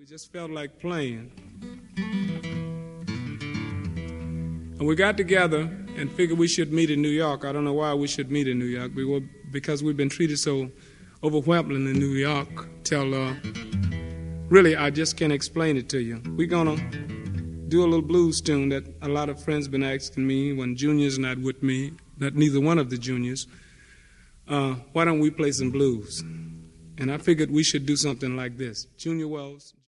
We just felt like playing. And we got together and figured we should meet in New York. I don't know why we should meet in New York. Because we've been treated so overwhelmingly in New York till, really, I just can't explain it to you. We're going to do a little blues tune that a lot of friends been asking me when Junior's not with me, not neither one of the juniors. Why don't we play some blues? And I figured we should do something like this. Junior Wells.